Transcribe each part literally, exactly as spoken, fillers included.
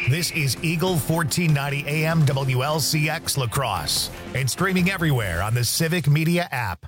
This is Eagle fourteen ninety A M W L C X La Crosse and streaming everywhere on the Civic Media app.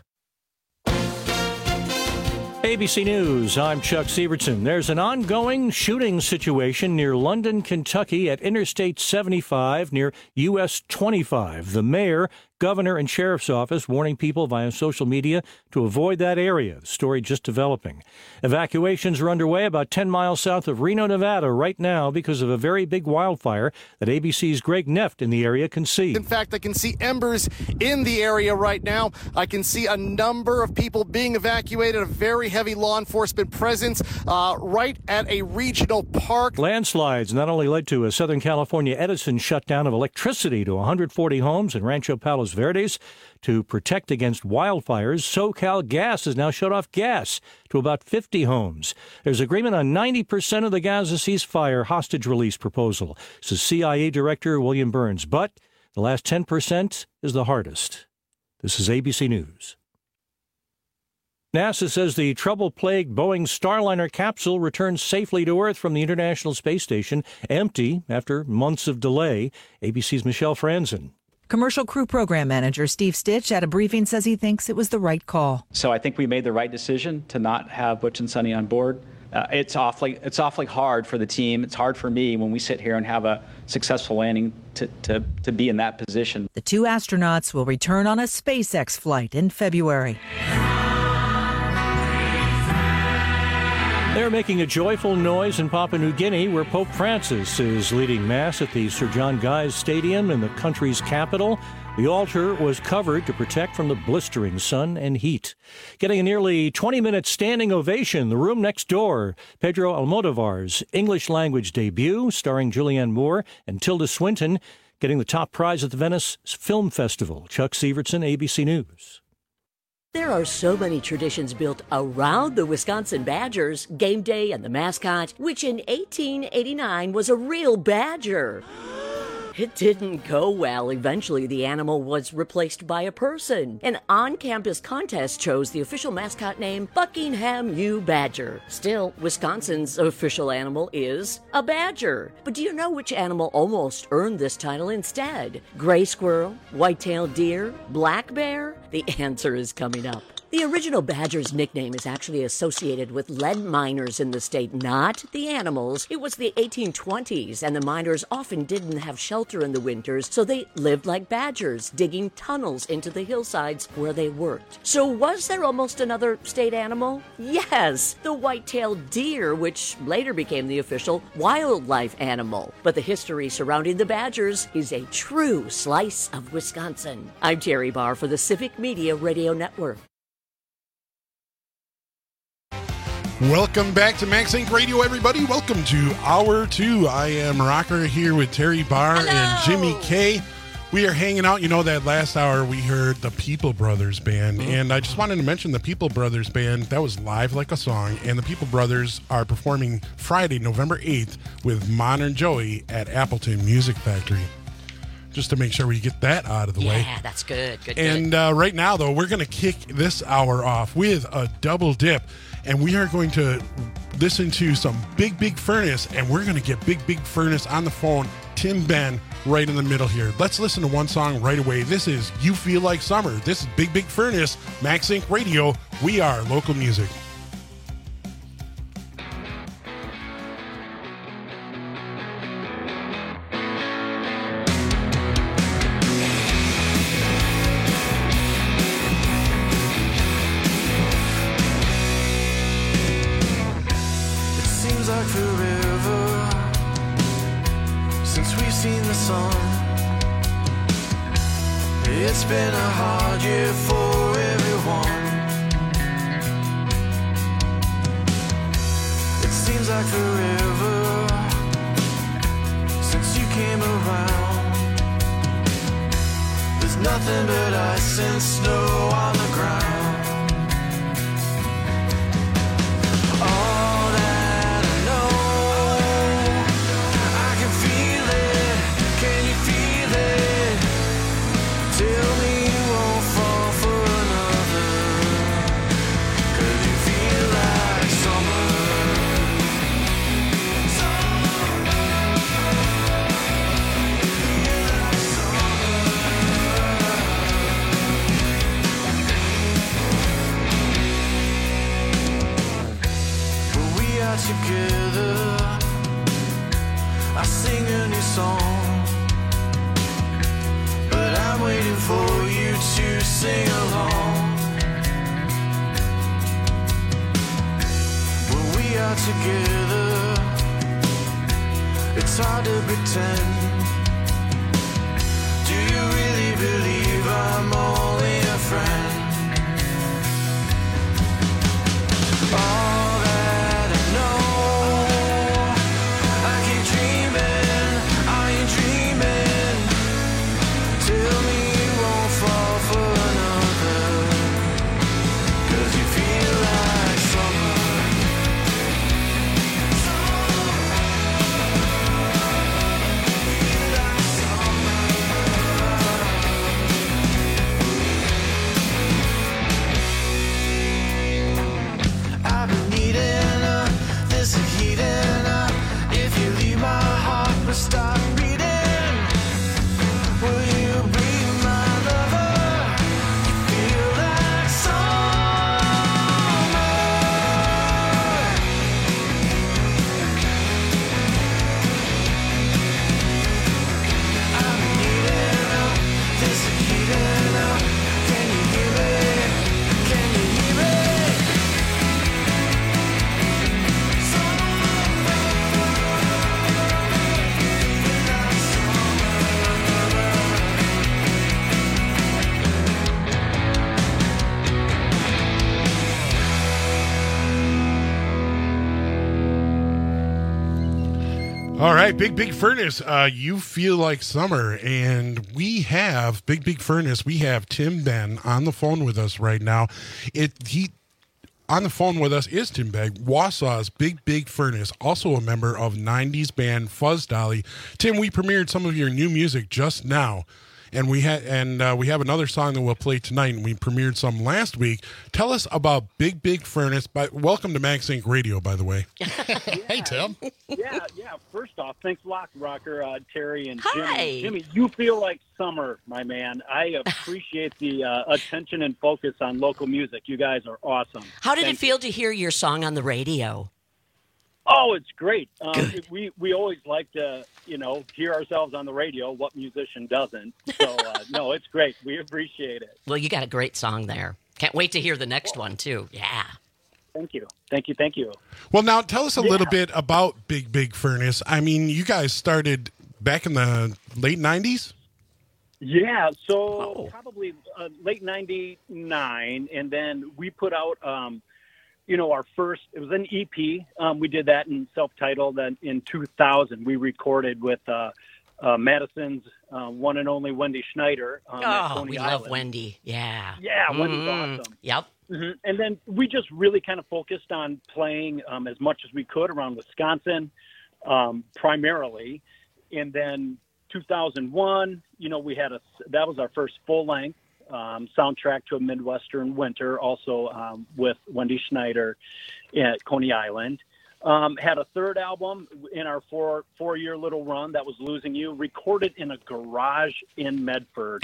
A B C News, I'm Chuck Sievertson. There's an ongoing shooting situation near London, Kentucky at Interstate seventy-five near U S twenty-five. The mayor, governor, and sheriff's office warning people via social media to avoid that area. The story just developing. Evacuations are underway about ten miles south of Reno, Nevada right now because of a very big wildfire that A B C's Greg Neft in the area can see. In fact, I can see embers in the area right now. I can see a number of people being evacuated, a very heavy law enforcement presence uh, right at a regional park. Landslides not only led to a Southern California Edison shutdown of electricity to one hundred forty homes in Rancho Palos Verdes. To protect against wildfires, SoCal Gas has now shut off gas to about fifty homes. There's agreement on ninety percent of the Gaza ceasefire hostage release proposal, says C I A Director William Burns. But the last ten percent is the hardest. This is A B C News. NASA says the trouble-plagued Boeing Starliner capsule returns safely to Earth from the International Space Station, empty after months of delay. A B C's Michelle Franzen. Commercial Crew Program Manager Steve Stitch at a briefing says he thinks it was the right call. So I think we made the right decision to not have Butch and Sunny on board. Uh, it's awfully it's awfully hard for the team. It's hard for me when we sit here and have a successful landing to, to, to be in that position. The two astronauts will return on a SpaceX flight in February. They're making a joyful noise in Papua New Guinea, where Pope Francis is leading Mass at the Sir John Guy's Stadium in the country's capital. The altar was covered to protect from the blistering sun and heat. Getting a nearly twenty-minute standing ovation, the room next door, Pedro Almodovar's English-language debut, starring Julianne Moore and Tilda Swinton, getting the top prize at the Venice Film Festival. Chuck Sievertson, A B C News. There are so many traditions built around the Wisconsin Badgers, game day and the mascot, which in eighteen eighty-nine was a real badger. It didn't go well. Eventually, the animal was replaced by a person. An on-campus contest chose the official mascot name Buckingham U. Badger. Still, Wisconsin's official animal is a badger. But do you know which animal almost earned this title instead? Gray squirrel, white-tailed deer, black bear? The answer is coming up. The original badger's nickname is actually associated with lead miners in the state, not the animals. It was the eighteen twenties, and the miners often didn't have shelter in the winters, so they lived like badgers, digging tunnels into the hillsides where they worked. So was there almost another state animal? Yes, the white-tailed deer, which later became the official wildlife animal. But the history surrounding the badgers is a true slice of Wisconsin. I'm Terry Barr for the Civic Media Radio Network. Welcome back to Max Inc Radio, everybody. Welcome to Hour two. I am Rocker here with Terry Barr Hello. and Jimmy K. We are hanging out. You know, that last hour we heard the People Brothers Band, mm-hmm. and I just wanted to mention the People Brothers Band. That was Live Like a Song, and the People Brothers are performing Friday, November eighth with Modern Joey at Appleton Music Factory. Just to make sure we get that out of the yeah, way. Yeah, that's good. Good, and good. Uh, right now, though, we're going to kick this hour off with a double dip. And we are going to listen to some Big Big Furnace, and we're going to get Big Big Furnace on the phone, Tim Ben, right in the middle here. Let's listen to one song right away. This is You Feel Like Summer. This is Big Big Furnace, Max Inc Radio. We are local music. It's been a hard year for everyone. It seems like forever since you came around. There's nothing but ice and snow on the ground. All that I know, I can feel it. Can you feel it? Tell me you won't fall for another, 'cause you feel like summer. song, but I'm waiting for you to sing along. When we are together, it's hard to pretend. Do you really believe I'm only a friend? All that I know, I keep dreaming, are you dreaming? Tell me you won't fall for another, 'cause you feel like summer. I've been needing uh, this heating up. If you leave, my heart will stop beating. Will you be my lover? You feel like summer. I've been needing uh, this heating up. Can you hear me? Can you hear me? All right, Big Big Furnace, uh, you feel like summer, and we have Big Big Furnace. We have Tim Ben on the phone with us right now. It he on the phone with us is Tim Ben, Wausau's Big Big Furnace, also a member of nineties band Fuzz Dolly. Tim, we premiered some of your new music just now, and we had and uh, we have another song that we'll play tonight, and we premiered some last week. Tell us about Big Big Furnace. By, welcome to Max Inc Radio, by the way. Hey, Tim. yeah, yeah. First off, thanks a lot, Rocker, uh, Terry, and Hi. Jimmy. Jimmy, you feel like summer, my man. I appreciate the uh, attention and focus on local music. You guys are awesome. How did Thank it feel to hear your song on the radio? Oh, it's great. Um, Good. we we always like to, you know, hear ourselves on the radio. What musician doesn't? So, uh, no, it's great. We appreciate it. Well, you got a great song there. Can't wait to hear the next one, too. Yeah. Thank you. Thank you. Thank you. Well, now tell us a Yeah. little bit about Big Big Furnace. I mean, you guys started back in the late nineties? Yeah, so Oh. probably uh, late ninety-nine, and then we put out, um, you know, our first, it was an E P. Um, we did that in self-titled, and in two thousand, we recorded with uh, uh, Madison's uh, one and only Wendy Schneider. Um, at Oh, Coney we Island. love Wendy. Yeah. Yeah, Wendy's Mm. awesome. Yep. hmm And then we just really kind of focused on playing um, as much as we could around Wisconsin, um, primarily. And then two thousand one, you know, we had a, that was our first full length um, soundtrack to a Midwestern winter, also um, with Wendy Schneider at Coney Island. Um, had a third album in our four four year little run that was Losing You, recorded in a garage in Medford.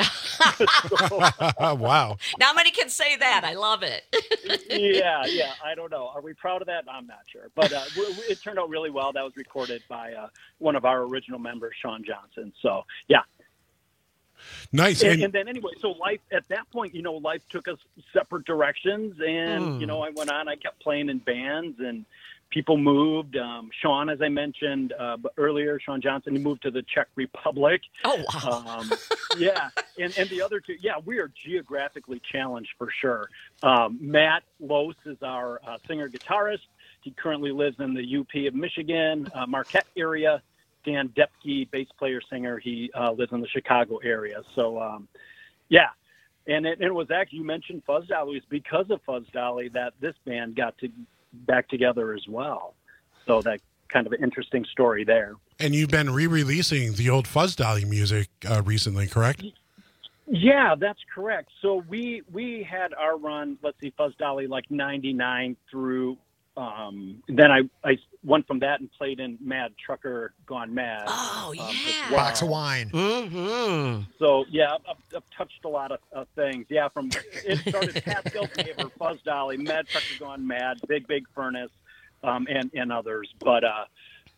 Wow. Not many can say that. I love it. yeah, yeah. I don't know. Are we proud of that? I'm not sure. But uh, w- w- it turned out really well. That was recorded by uh, one of our original members, Sean Johnson. So, yeah. Nice. And, And, and then anyway, so life, at that point, you know, life took us separate directions. And, Mm. you know, I went on, I kept playing in bands and people moved. Um, Sean, as I mentioned uh, b- earlier, Sean Johnson, he moved to the Czech Republic. Oh, wow. Um, yeah, and, and the other two, yeah, we are geographically challenged for sure. Um, Matt Lose is our uh, singer-guitarist. He currently lives in the U P of Michigan, uh, Marquette area. Dan Depke, bass player, singer, he uh, lives in the Chicago area. So, um, yeah. And it, it was actually, you mentioned Fuzz Dolly. It was because of Fuzz Dolly that this band got to back together as well. So that kind of an interesting story there. and you've been re-releasing the old Fuzz Dolly music uh, recently, correct? Yeah, that's correct. So we we had our run, let's see, Fuzz Dolly, like ninety-nine through, um, then I, I went from that and played in Mad Trucker Gone Mad. Oh, um, yeah. as well. Box of wine. Mm-hmm. So, yeah, I've, I've touched a lot of uh, things. Yeah, from it started Pascal's Neighbor, Fuzz Dolly, Mad Trucker Gone Mad, Big Big Furnace, um, and, and others. But, uh,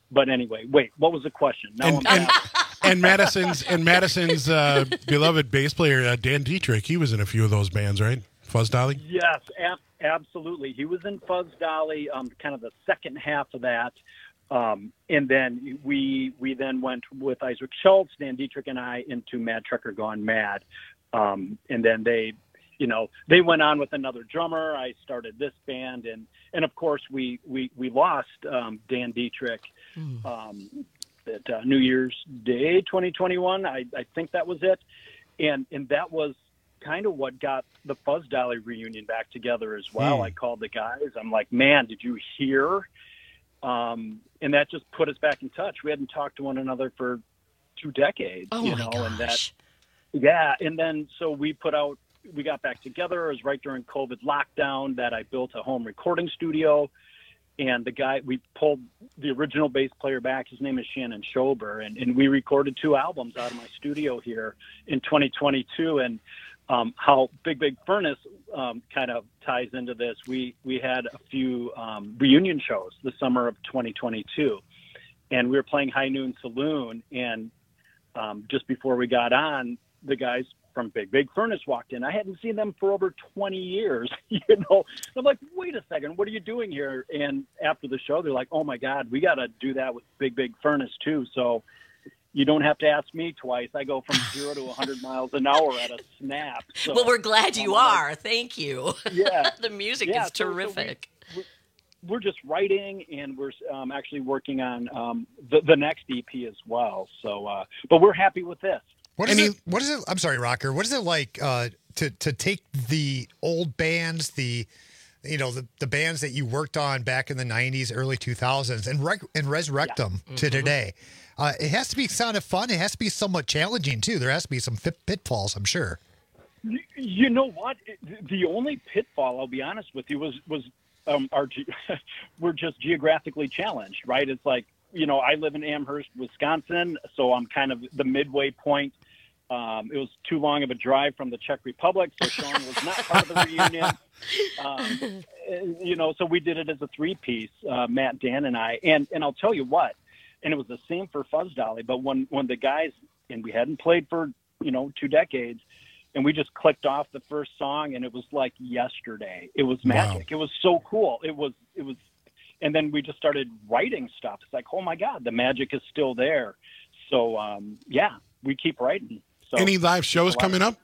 but anyway, wait, what was the question? Now And, I'm and, and Madison's and Madison's uh, beloved bass player uh, Dan Dietrich, he was in a few of those bands, right? Fuzz Dolly. Yes, ab- absolutely. He was in Fuzz Dolly, um, kind of the second half of that. Um, and then we we then went with Isaac Schultz, Dan Dietrich, and I into Mad Trucker Gone Mad. Um, and then they, you know, they went on with another drummer. I started this band, and and of course we we we lost um, Dan Dietrich um, at uh, New Year's Day, twenty twenty-one. I, I think that was it, and and that was kind of what got the Fuzz Dolly reunion back together as well. Hmm. I called the guys. I'm like, man, did you hear? Um, and that just put us back in touch. We hadn't talked to one another for two decades, Oh you my know, gosh. and that, yeah. And then, so we put out, we got back together. It was right during COVID lockdown that I built a home recording studio. And the guy, we pulled the original bass player back. His name is Shannon Schober. And, and we recorded two albums out of my studio here in twenty twenty-two. And um, how Big Big Furnace um, kind of ties into this. We, we had a few um, reunion shows the summer of twenty twenty-two. And we were playing High Noon Saloon. And um, just before we got on, the guys from Big Big Furnace walked in. I hadn't seen them for over twenty years, you know. I'm like, wait a second, what are you doing here? And after the show, they're like, oh my God, we got to do that with Big Big Furnace too. So you don't have to ask me twice. I go from zero to one hundred miles an hour at a snap. So, Well, we're glad you um, I'm are. Thank you. Yeah. The music Yeah, is so- so we- terrific. we're, we're just writing, and we're um, actually working on um, the, the next E P as well. So, uh, but we're happy with this. What is Any- it? What is it? I'm sorry, Rocker. What is it like uh, to to take the old bands, the you know the, the bands that you worked on back in the nineties, early two thousands, and rec- and resurrect them to today? Uh, it has to be sound of fun. It has to be somewhat challenging too. There has to be some fit- pitfalls, I'm sure. You, you know what? It- The only pitfall, I'll be honest with you, was was um, our ge- we're just geographically challenged, right? It's like, you know, I live in Amherst, Wisconsin, so I'm kind of the midway point. Um, it was too long of a drive from the Czech Republic, so Sean was not part of the reunion. Um, and, you know, so we did it as a three-piece, uh, Matt, Dan, and I. And and I'll tell you what, and it was the same for Fuzz Dolly, but when, when the guys, and we hadn't played for, you know, two decades, and we just clicked off the first song, and it was like yesterday. It was magic. Wow. It was so cool. It was, it was, and then we just started writing stuff. It's like, oh my God, the magic is still there. So, um, yeah, we keep writing. So, Any live shows coming up?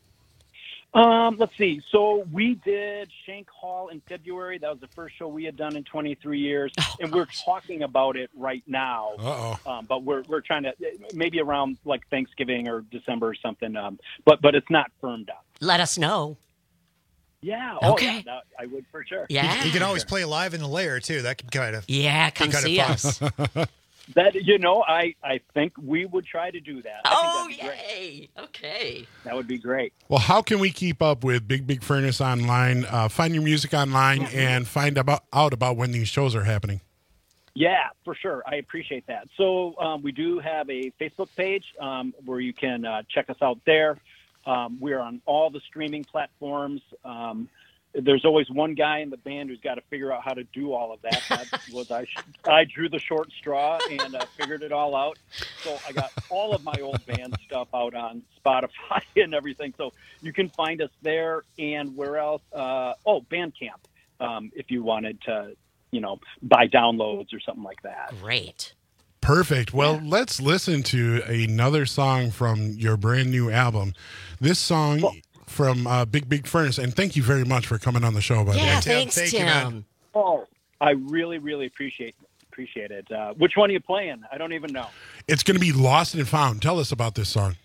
Um, let's see. So we did Shank Hall in February. That was the first show we had done in twenty-three years, oh, and we're talking about it right now. Uh-oh. Um, but we're we're trying to maybe around like Thanksgiving or December or something. Um, but but it's not firmed up. Let us know. Yeah. Oh, okay. Yeah, that, I would for sure. Yeah. You, you can always play live in the lair too. That can kind of yeah, come kind see of us. That, you know, I, I think we would try to do that. I oh, think that'd be yay. Great. Okay. That would be great. Well, how can we keep up with Big Big Furnace online, uh, find your music online, and find about out about when these shows are happening? Yeah, for sure. I appreciate that. So um, we do have a Facebook page um, where you can uh, check us out there. Um, we're on all the streaming platforms. Um, There's always one guy in the band who's got to figure out how to do all of that. That was I. I drew the short straw and uh, figured it all out. So I got all of my old band stuff out on Spotify and everything. So you can find us there. And where else? Uh, oh, Bandcamp. Um, if you wanted to, you know, buy downloads or something like that. Great. Perfect. Well, yeah. Let's listen to another song from your brand new album. This song. Well, from uh, Big Big Furnace, and thank you very much for coming on the show. By yeah, the way, thanks, Tim. Tim. Thank you, oh, I really, really appreciate appreciate it. Uh, which one are you playing? I don't even know. It's going to be Lost and Found. Tell us about this song.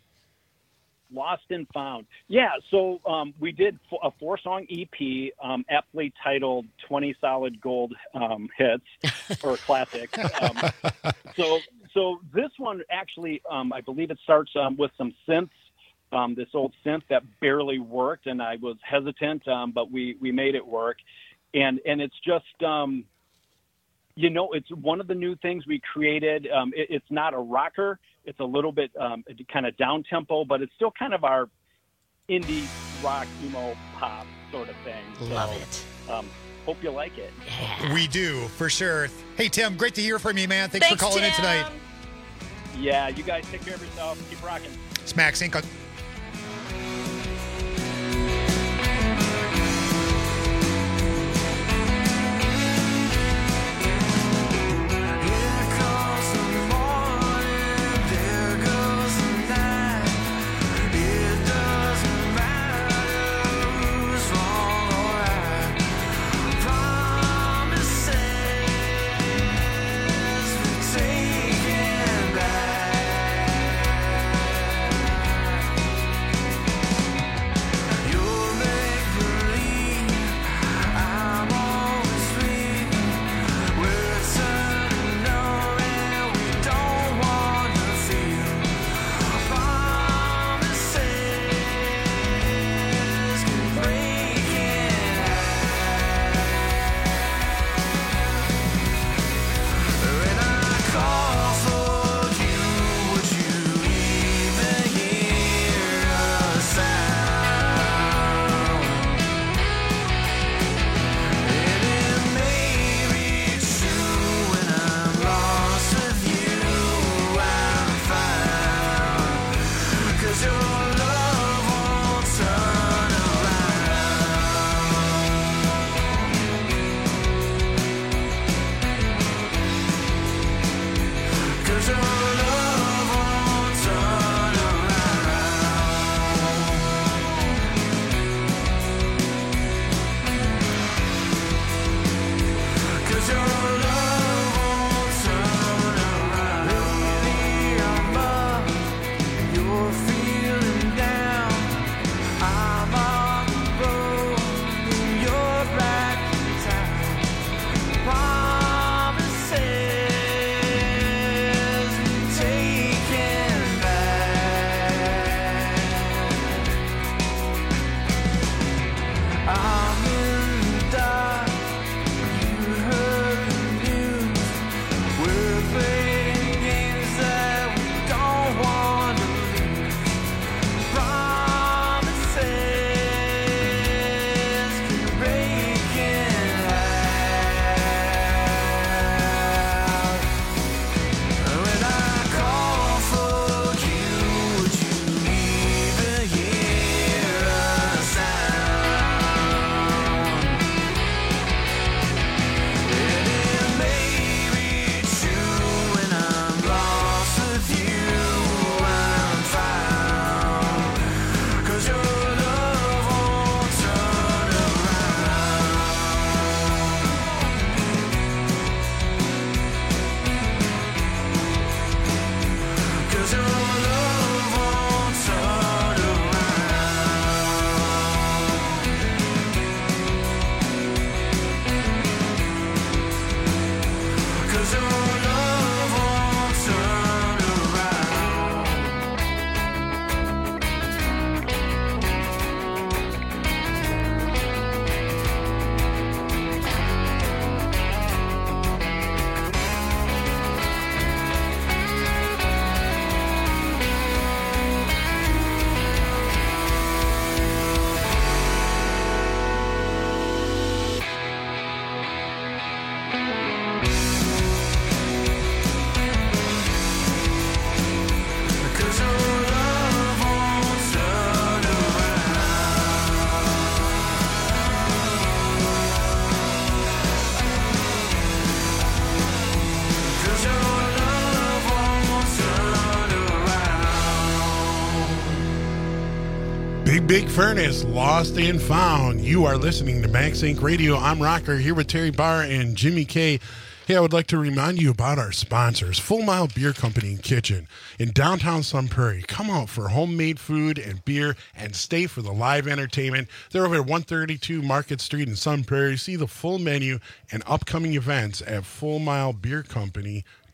Lost and Found. Yeah, so um, we did a four-song E P, um, aptly titled twenty Solid Gold um, Hits, or Classics. Um, so, so this one actually, um, I believe it starts um, with some synths. Um, this old synth that barely worked, and I was hesitant, um, but we, we made it work. And and it's just, um, you know, it's one of the new things we created. Um, it, it's not a rocker. It's a little bit um, kind of down-tempo, but it's still kind of our indie rock, emo, pop sort of thing. Love so, it. Um, Hope you like it. We do, for sure. Hey, Tim, great to hear from you, man. Thanks, Thanks, for calling Tim. in tonight. Yeah, you guys take care of yourself. Keep rocking. It's Max Inc. Big Big Furnace, Lost and Found. You are listening to Max Inc Radio. I'm Rocker here with Terry Barr and Jimmy K. Hey, I would like to remind you about our sponsors, Full Mile Beer Company and Kitchen in downtown Sun Prairie. Come out for homemade food and beer and stay for the live entertainment. They're over at one thirty-two Market Street in Sun Prairie. See the full menu and upcoming events at full mile beer company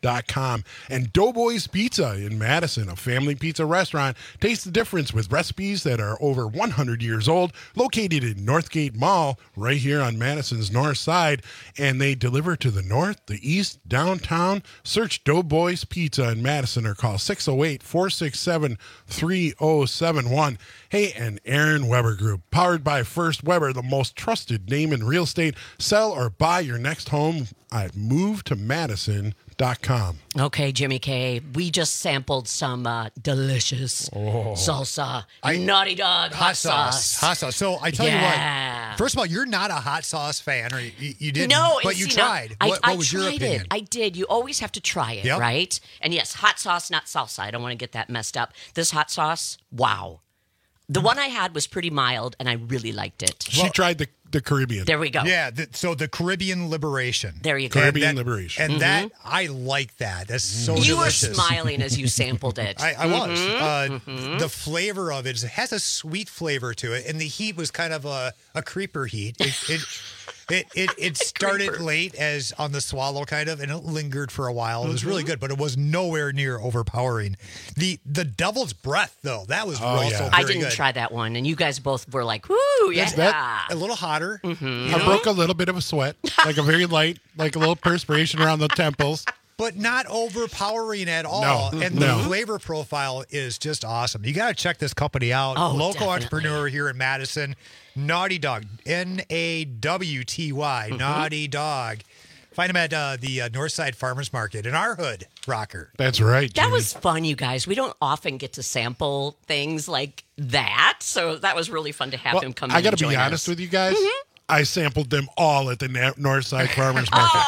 dot com. And Doughboys Pizza in Madison, a family pizza restaurant. Taste the difference with recipes that are over one hundred years old, located in Northgate Mall, right here on Madison's north side. And they deliver to the north, the east, downtown. Search Doughboys Pizza in Madison or call six oh eight, four six seven, three oh seven one. Hey, and Aaron Weber Group, powered by First Weber, the most trusted name in real estate. Sell or buy your next home at move to madison dot com. Okay, Jimmy K, we just sampled some uh, delicious Oh. salsa, I- naughty dog hot, Hot sauce. Hot sauce. So I tell Yeah. you what, first of all, you're not a hot sauce fan, or you, you didn't, No, but and you see, now, tried. I, what I what was your tried opinion? it. I did. You always have to try it, Yep. right? And yes, hot sauce, not salsa. I don't want to get that messed up. This hot sauce, wow. The one I had was pretty mild, and I really liked it. She tried the, the Caribbean. There we go. Yeah, the, so the Caribbean Liberation. There you go. Caribbean And that- Liberation. And Mhm. that, I like that. That's so You were delicious. smiling as you sampled it. I, I was. Mhm, Uh, mhm. The flavor of it, it has a sweet flavor to it, and the heat was kind of a, a creeper heat. It it it, it, it started creeper. late as on the swallow kind of, and it lingered for a while. It was really Mhm. good, but it was nowhere near overpowering. The the devil's breath though, that was Oh, also yeah. very I didn't good. try that one, and you guys both were like, "Woo, yeah!" That's that- A little hotter. Mhm. I broke a little bit of a sweat, like a very light, like a little perspiration around the temples. But not overpowering at all. No, and no. the flavor profile is just awesome. You got to check this company out. Oh, Local definitely. entrepreneur here in Madison, Naughty Dog, N A W T Y, Mm-hmm. Naughty Dog. Find them at uh, the uh, Northside Farmers Market in our hood, Rocker. That's right. That Jimmy. was fun, you guys. We don't often get to sample things like that, so that was really fun to have Well, him come. I got to be honest with you guys. Mm-hmm. I sampled them all at the Na- Northside Farmers Market.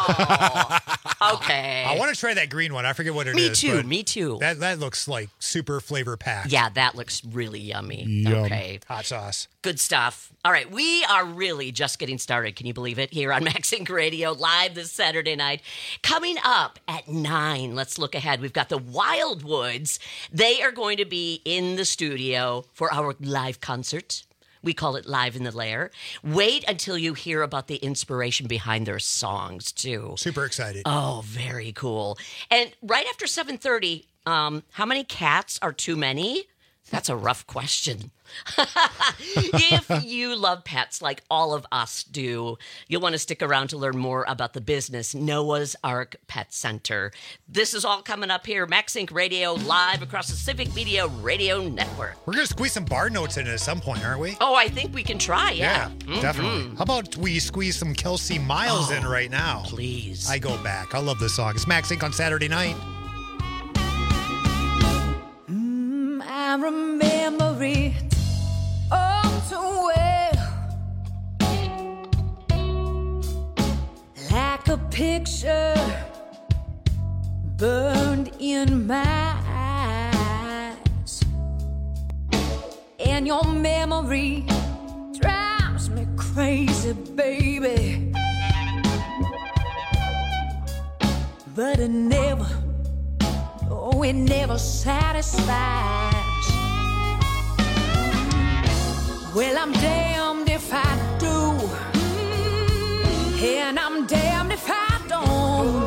Oh, okay. I want to try that green one. I forget what it is. Me too. but Me too. That that looks like super flavor packed. Yeah, that looks really yummy. Yum. Okay. Hot sauce. Good stuff. All right, we are really just getting started. Can you believe it? Here on Max Inc Radio, live this Saturday night. Coming up at nine, let's look ahead. We've got the Wildwoods. They are going to be in the studio for our live concert. We call it Live in the Lair. Wait until you hear about the inspiration behind their songs, too. Super excited. Oh, very cool. And right after seven thirty, um, how many cats are too many? That's a rough question. If you love pets like all of us do, you'll want to stick around to learn more about the business, Noah's Ark Pet Center. This is all coming up here, Max Inc Radio, live across the Civic Media Radio Network. We're going to squeeze some bar notes in at some point, aren't we? Oh, I think we can try, yeah. Mhm. definitely. How about we squeeze some Kelsey Miles in right now? Please. I Go Back. I love this song. It's Max Inc on Saturday night. I remember it all too well, like a picture burned in my eyes, and your memory drives me crazy, baby, but it never, oh, it never satisfies. Well, I'm damned if I do, and I'm damned if I don't.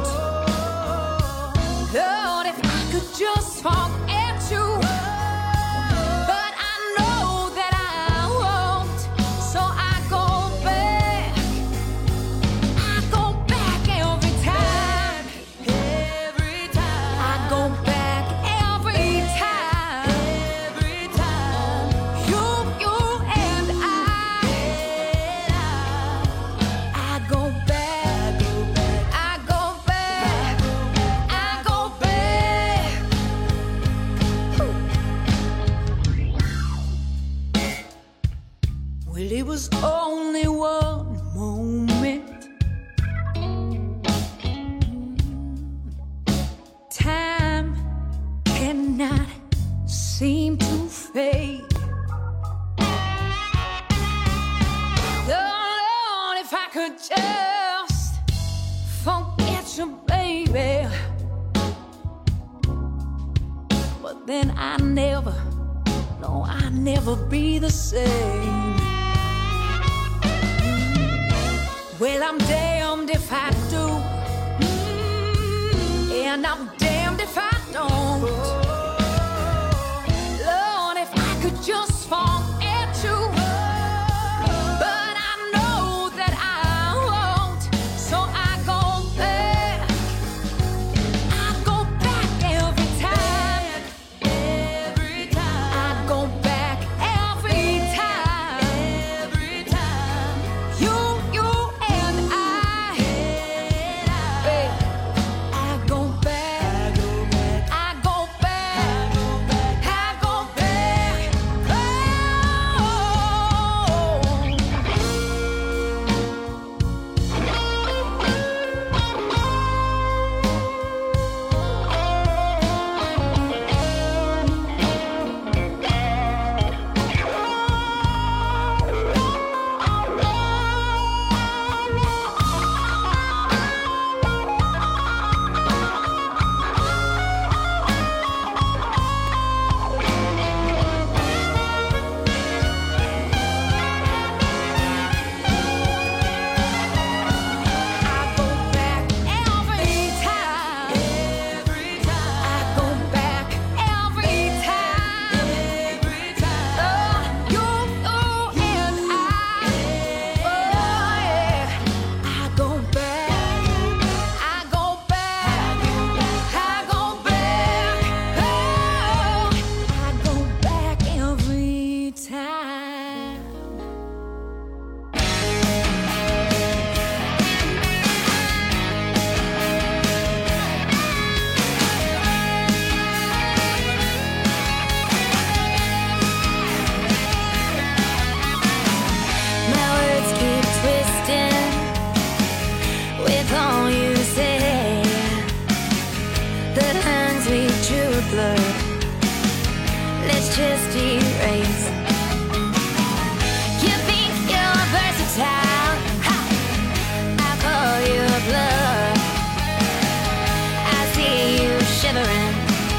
Lord, if I could just forget you, but I know that I won't, so I go back, I go back every time, every time, I go back every time, every time, you, you and I, I go back, I go back, I go back. Well, it was only one moment. Time cannot seem to fade. Oh, Lord, if I could just forget you, baby. But then I never, no, I never be the same. Well, I'm damned if I do, and I'm damned if I don't. Lord, if I could just fall at you, but I know that I won't, so I go back. I go back every time. Every time. I go back every time. Every time. You, you and I. Babe, I go back. I go back. I go back. My words keep twisting with all you say. The lines we drew are blurred. Let's just erase. You think you're versatile? Ha! I call you a bluff. I see you shivering.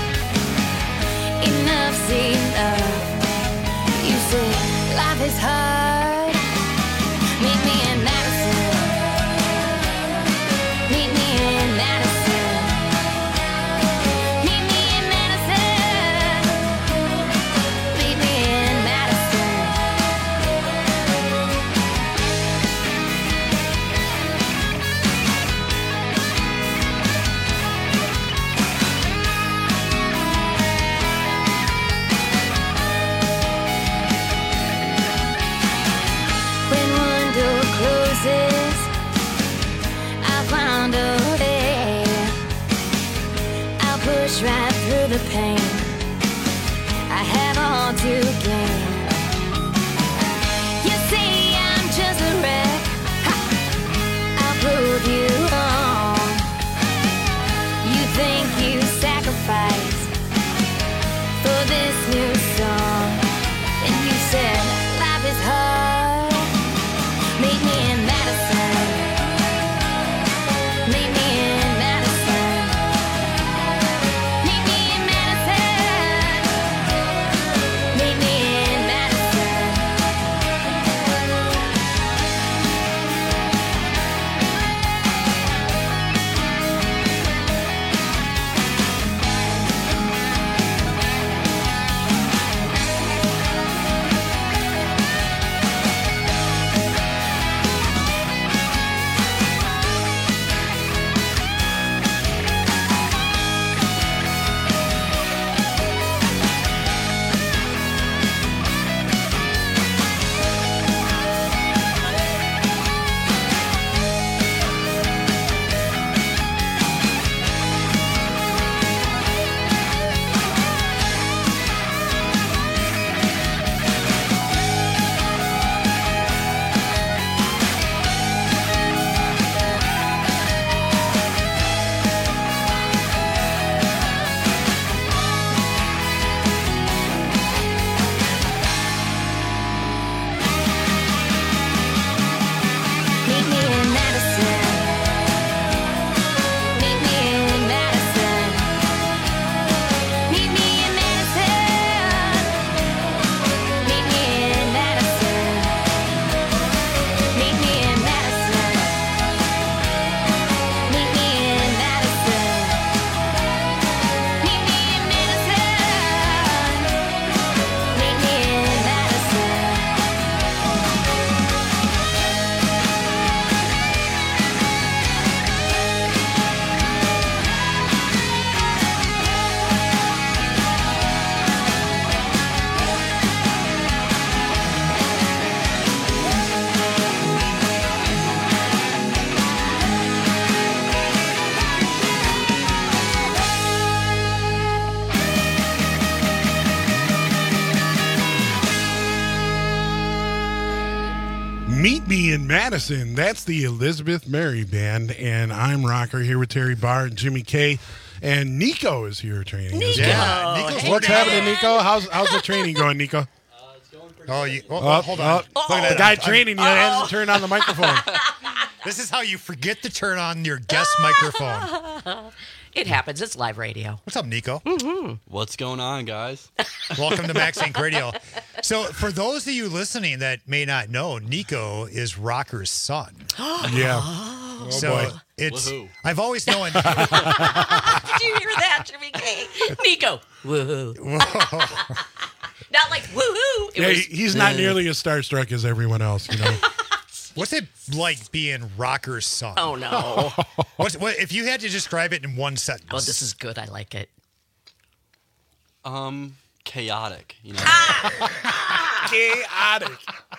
Enough's enough. You say life is hard. Meet me in Madison. Meet me in Madison. Meet me in Madison. Meet me in Madison. When one door closes, I'll find a way. I'll push right through the pain. I have all to gain. You say I'm just a wreck. Ha! I'll prove you wrong. You think you sacrificed for this new song, and you said life is hard. Meet me in Madison. Meet me in Madison. Meet me in Madison. Meet me in Meet Me in Madison. That's the Elizabeth Mary Band. And I'm Rocker here with Terry Barr and Jimmy K. And Nico is here training us. Nico. Yeah, Nico's What's working. happening, Nico? How's how's the training going, Nico? Oh, you, oh, Oh, hold on. oh, Look at the that. guy I'm- training you hasn't turned on the microphone. This is how you forget to turn on your guest microphone. It happens. It's live radio. What's up, Nico? Mm-hmm. What's going on, guys? Welcome to Max Inc Radio. So, for those of you listening that may not know, Nico is Rocker's son. Yeah. Oh, so boy. it's. Woohoo. I've always known. Did you hear that, Jimmy K? Nico, woohoo. Not like woohoo. It Yeah, was, he- he's not nearly as starstruck as everyone else, you know. What's it like being Rocker's son? Oh, no. What's, what if you had to describe it in one sentence? Oh, this is good. I like it. Um, chaotic, you know. Chaotic.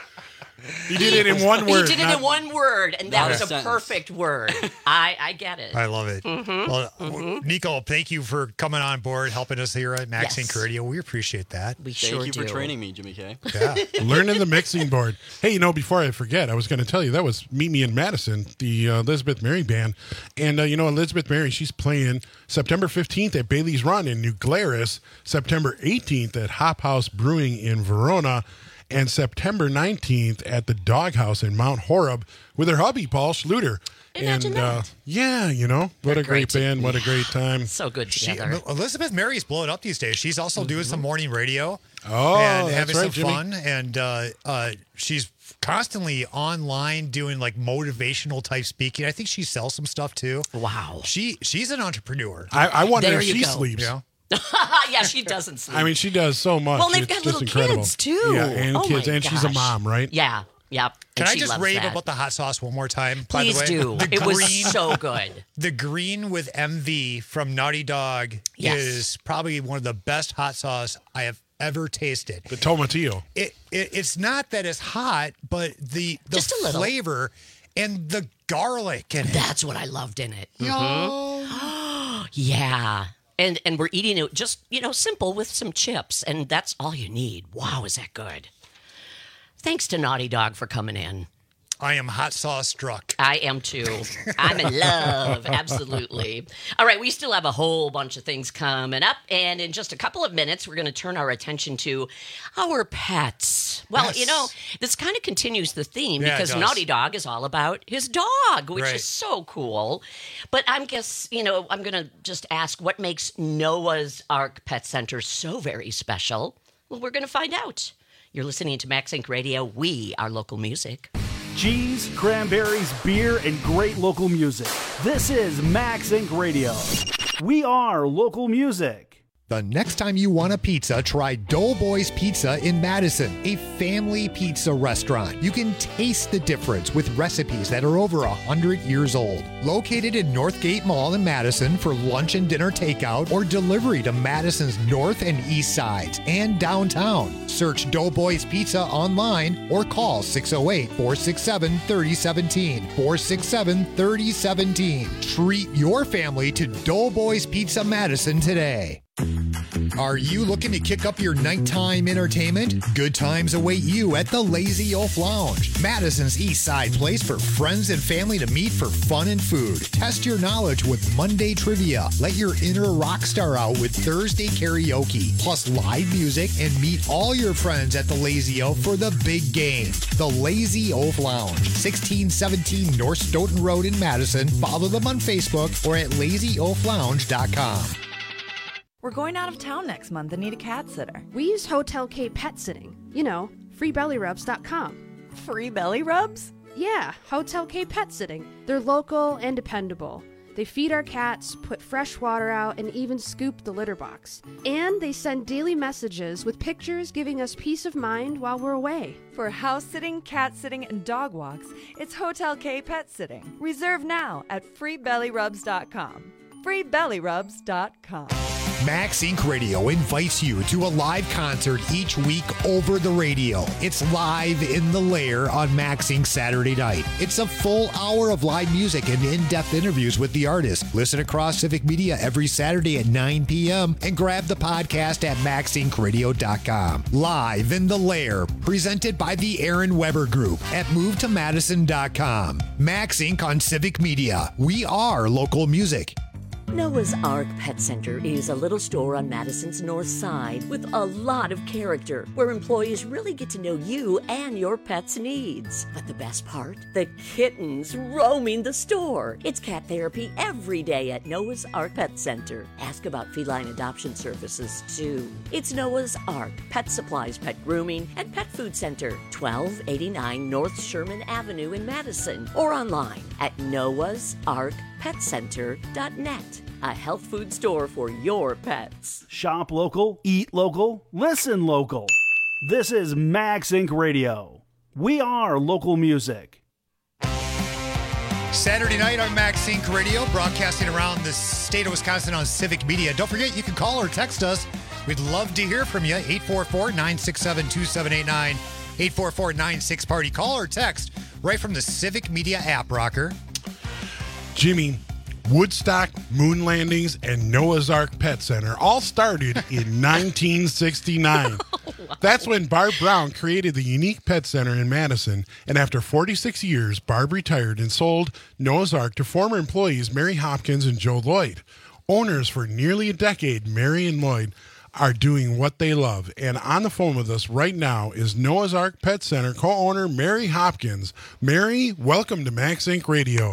He did it in one word. He did it not- in one word, and that Not was a a sentence. perfect word. I, I get it. I love it. Mm-hmm. Well, w- Nico, thank you for coming on board, helping us here at Max Yes. Inc Radio. We appreciate that. We Thank sure you do. for training me, Jimmy K. Yeah. Learning the mixing board. Hey, you know, before I forget, I was going to tell you that was Meet Me in Madison, the uh, Elizabeth Mary Band. And, uh, you know, Elizabeth Mary, she's playing September fifteenth at Bailey's Run in New Glarus, September eighteenth at Hop House Brewing in Verona, and September nineteenth at the Doghouse in Mount Horeb with her hubby, Paul Schluter. Imagine and, uh, that. yeah, you know, what They're a great, great. band, what a great time. So good She, together. Elizabeth Mary's blowing up these days. She's also doing some morning radio. Oh, and that's having right, some Jimmy. fun. And uh, uh, she's constantly online doing like motivational type speaking. I think she sells some stuff too. Wow. She she's an entrepreneur. I, I wonder There if you she go. sleeps. Yeah. Yeah, she doesn't sleep. I mean, she does so much. well, they've It's got just little incredible. kids, too. Yeah, and Oh, kids. my And she's a gosh. mom, right? Yeah, yep. Can and I she just loves rave that. about the hot sauce one more time? By Please the way, do. The It was green- so good. The green with M V from Naughty Dog Yes. is probably one of the best hot sauce I have ever tasted. The tomatillo. It, it it's not that it's hot, but the the Just a little. flavor and the garlic and That's what I loved in it. Yo. Yeah. And and we're eating it just, you know, simple with some chips, and that's all you need. Wow, is that good. Thanks to Naughty Dog for coming in. I am hot sauce struck. I am too. I'm in love. Absolutely. All right, we still have a whole bunch of things coming up. And in just a couple of minutes, we're going to turn our attention to our pets. Well, Yes. you know, this kind of continues the theme Yeah, it because does. Naughty Dog is all about his dog, which Right. is so cool. But I'm guess, you know, I'm going to just ask what makes Noah's Ark Pet Center so very special? Well, we're going to find out. You're listening to Max Inc Radio. We are local music. Cheese, cranberries, beer, and great local music. This is Max Inc Radio. We are local music. The next time you want a pizza, try Doughboys Pizza in Madison, a family pizza restaurant. You can taste the difference with recipes that are over one hundred years old. Located in Northgate Mall in Madison for lunch and dinner takeout or delivery to Madison's north and east sides and downtown. Search Doughboys Pizza online or call six oh eight, four six seven, three oh one seven, four six seven, three oh one seven. Treat your family to Doughboys Pizza Madison today. Are you looking to kick up your nighttime entertainment? Good times await you at the Lazy Oaf Lounge, Madison's East Side place for friends and family to meet for fun and food. Test your knowledge with Monday trivia. Let your inner rock star out with Thursday karaoke, plus live music, and meet all your friends at the Lazy Oaf for the big game. The Lazy Oaf Lounge, sixteen seventeen North Stoughton Road in Madison. Follow them on Facebook or at lazy oaf lounge dot com. We're going out of town next month and need a cat sitter. We use Hotel K Pet Sitting. You know, free belly rubs dot com. Free belly rubs? Yeah, Hotel K Pet Sitting. They're local and dependable. They feed our cats, put fresh water out, and even scoop the litter box. And they send daily messages with pictures giving us peace of mind while we're away. For house sitting, cat sitting, and dog walks, it's Hotel K Pet Sitting. Reserve now at free belly rubs dot com. free belly rubs dot com. Max Incorporated. Radio invites you to a live concert each week over the radio. It's Live in the Lair on Max Incorporated. Saturday night. It's a full hour of live music and in-depth interviews with the artist. Listen across Civic Media every Saturday at nine p.m. and grab the podcast at max inc radio dot com. Live in the Lair, presented by the Aaron Weber Group at move to madison dot com. Max Incorporated on Civic Media. We are local music. Noah's Ark Pet Center is a little store on Madison's north side with a lot of character, where employees really get to know you and your pet's needs. But the best part? The kittens roaming the store. It's cat therapy every day at Noah's Ark Pet Center. Ask about feline adoption services, too. It's Noah's Ark Pet Supplies, Pet Grooming, and Pet Food Center, twelve eighty-nine North Sherman Avenue in Madison, or online at noahs ark pet center dot net. A health food store for your pets. Shop local, eat local, listen local. This is Max Incorporated. Radio. We are local music. Saturday night on Max Incorporated. Radio, broadcasting around the state of Wisconsin on Civic Media. Don't forget, you can call or text us. We'd love to hear from you. eight four four, nine six seven, two seven eight nine. eight four four, nine six, party. Call or text right from the Civic Media app, Rocker. Jimmy, Woodstock, moon landings, and Noah's Ark Pet Center all started in nineteen sixty-nine. Wow. That's when Barb Brown created the unique pet center in Madison, and after forty-six years, Barb retired and sold Noah's Ark to former employees Mary Hopkins and Joe Lloyd. Owners for nearly a decade, Mary and Lloyd are doing what they love. And on the phone with us right now is Noah's Ark Pet Center co-owner Mary Hopkins. Mary, welcome to Max Incorporated. Radio.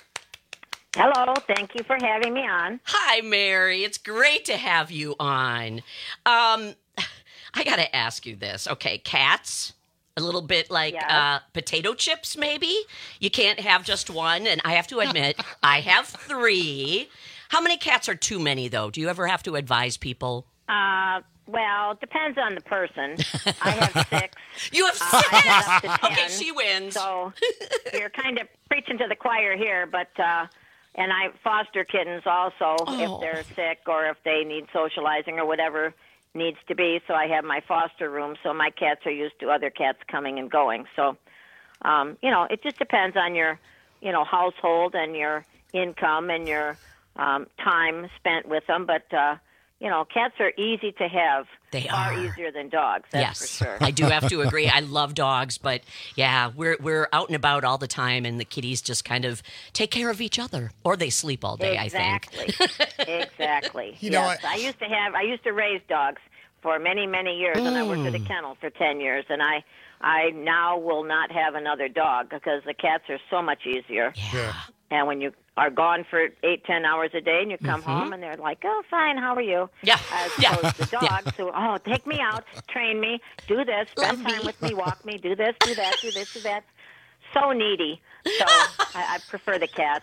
Hello, thank you for having me on. Hi, Mary. It's great to have you on. Um, I got to ask you this. Okay, cats, a little bit like Yes. uh, potato chips, maybe? You can't have just one, and I have to admit, I have three. How many cats are too many, though? Do you ever have to advise people? Uh, well, it depends on the person. I have six. You have Uh, I have up to ten. Okay, she wins. So you're kind of preaching to the choir here, but uh, and I foster kittens also Oh. if they're sick or if they need socializing or whatever needs to be. So I have my foster room, so my cats are used to other cats coming and going. So, um, you know, it just depends on your, you know, household and your income and your um, time spent with them. But uh, you know, cats are easy to have. They far are. easier than dogs. That's Yes, for sure. I do have to agree. I love dogs, but yeah, we're we're out and about all the time, and the kitties just kind of take care of each other, or they sleep all day. Exactly. I think. Exactly. You know yes, I used to have. I used to raise dogs for many, many years, and I worked at a Mm. kennel for ten years, and I, I now will not have another dog because the cats are so much easier. Yeah. And when you are gone for eight, ten hours a day, and you come Mhm. home, and they're like, "Oh, fine, how are you?" Yeah. As Yeah. opposed to dogs Yeah. who, "Oh, take me out, train me, do this, spend time with me, walk me, do this, do that, do this, do that." So needy. So I, I prefer the cats.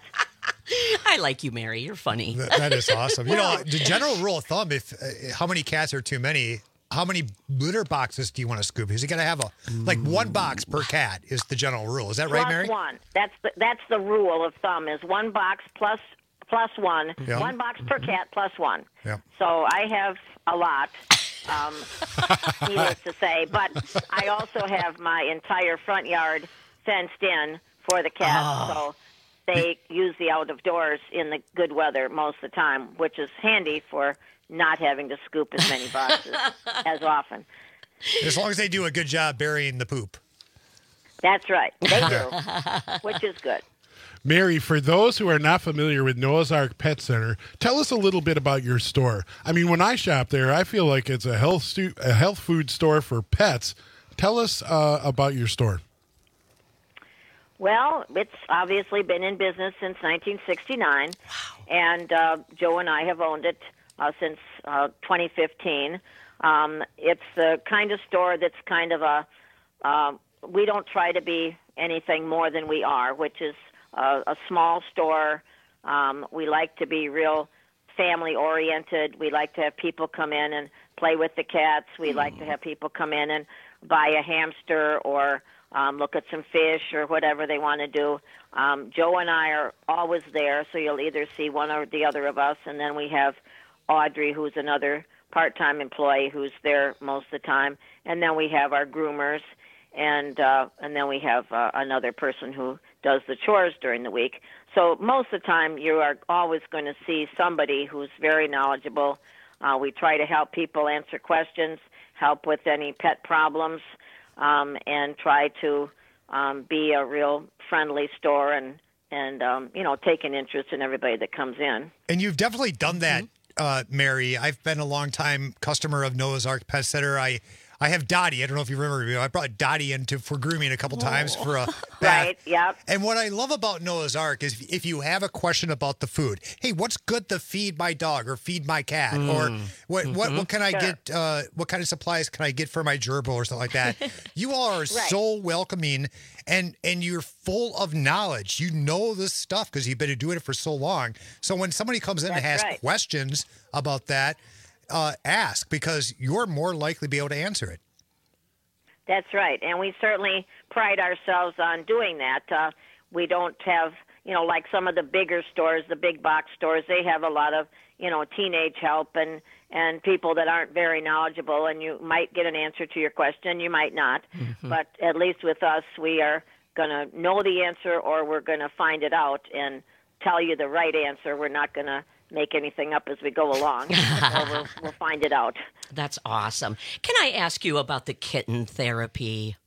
I like you, Mary. You're funny. That, that is awesome. You know, the general rule of thumb, if uh, how many cats are too many, how many litter boxes do you want to scoop? Because you got to have a like one box per cat is the general rule. Is that right, Plus Mary? one. That's the that's the rule of thumb is one box plus plus one. Yeah. One box per cat plus one. Yeah. So I have a lot, um, needless to say. But I also have my entire front yard fenced in for the cats. Oh. So they use the out of doors in the good weather most of the time, which is handy for not having to scoop as many boxes as often. As long as they do a good job burying the poop. That's right. They do, which is good. Mary, for those who are not familiar with Noah's Ark Pet Center, tell us a little bit about your store. I mean, when I shop there, I feel like it's a health stu- a health food store for pets. Tell us uh, about your store. Well, it's obviously been in business since nineteen sixty-nine, and uh, Joe and I have owned it uh, since uh, twenty fifteen. Um, it's the kind of store that's kind of a, uh, we don't try to be anything more than we are, which is a, a small store. Um, we like to be real family-oriented. We like to have people come in and play with the cats. We like to have people come in and buy a hamster or um, look at some fish or whatever they want to do. Um, Joe and I are always there, so you'll either see one or the other of us, and then we have Audrey, who's another part-time employee who's there most of the time, and then we have our groomers, and uh, and then we have uh, another person who does the chores during the week. So most of the time, you are always going to see somebody who's very knowledgeable. Uh, we try to help people answer questions, help with any pet problems, um, and try to um, be a real friendly store and, and um, you know, take an interest in everybody that comes in. And you've definitely done that, uh, Mary. I've been a long time customer of Noah's Ark Pet Center. I I have Dottie. I don't know if you remember me. I brought Dottie in to, for grooming a couple times for a bath. Right, yep. And what I love about Noah's Ark is if you have a question about the food, hey, what's good to feed my dog or feed my cat? Mm. Or what, what, Mhm. what can I Sure. get, uh, what kind of supplies can I get for my gerbil or something like that? You all are so welcoming and, and you're full of knowledge. You know this stuff because you've been doing it for so long. So when somebody comes in and That's has right. questions about that, uh, ask because you're more likely to be able to answer it. That's right, and we certainly pride ourselves on doing that. Uh, we don't have, you know, like some of the bigger stores, the big box stores, they have a lot of, you know, teenage help and, and people that aren't very knowledgeable, and you might get an answer to your question, you might not. Mhm. But at least with us, we are going to know the answer or we're going to find it out and tell you the right answer. We're not going to make anything up as we go along, or we'll, we'll find it out. That's awesome. Can I ask you about the kitten therapy?